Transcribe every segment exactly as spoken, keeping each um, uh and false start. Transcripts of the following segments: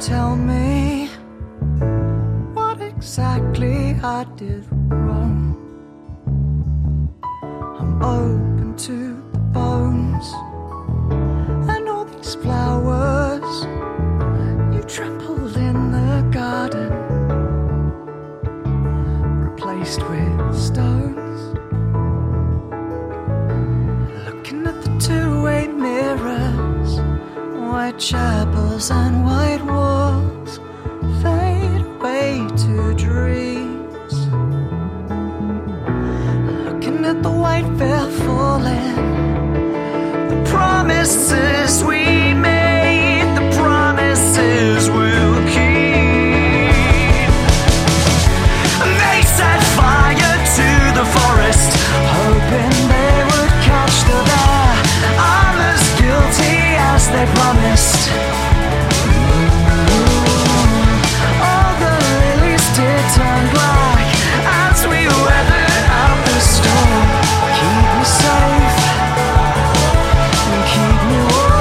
tell me what exactly I did wrong? I'm open to the bones, and all these flowers you trampled in the garden, replaced with stones. Looking at the two-way mirrors, white chapels and white walls fade away to dreams. Looking at the white veil falling, the promises we made, the promises we'll keep. They set fire to the forest, hoping they would catch the bear. I'm as guilty as they promised. All the lilies did turn black as we weathered out the storm. Keep me safe and keep me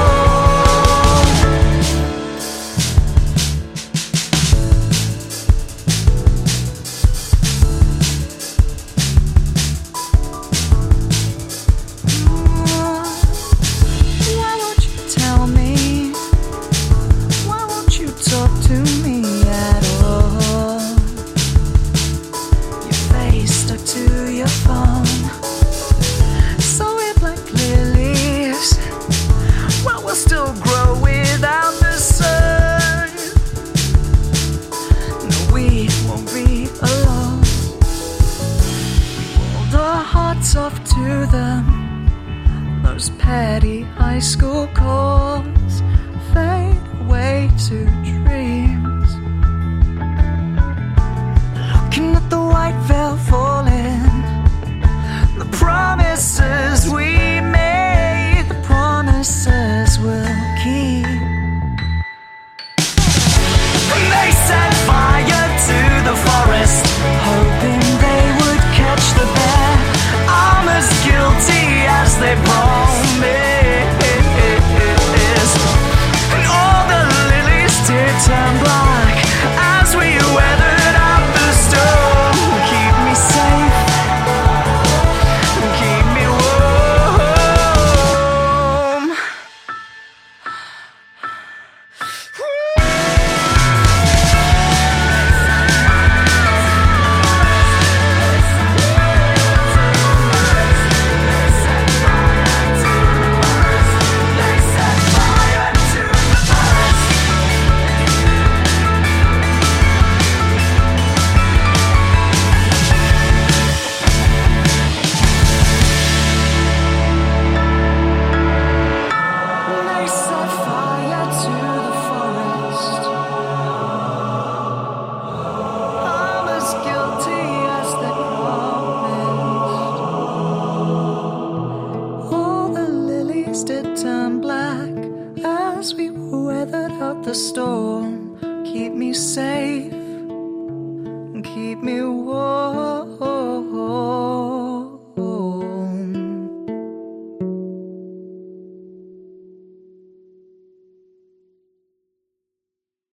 Why won't you tell me? Why won't you talk to me at all? Your face stuck to your phone, so weird like lilies. Well, we'll still grow without the sun. No, we won't be alone. We hold our hearts off to them. Those petty high school calls fade away to dreams. Looking at the white veil falling, the promises we made, the promises we'll keep. They set fire to the forest, hoping they would catch the bear. I'm as guilty as they promised. And all the lilies did turn black as we weathered out the storm. Keep me safe, keep me warm. They set fire to the forest. I'm as guilty as they promised. All the lilies did turn black as we weathered out the storm. Keep me safe and keep me warm.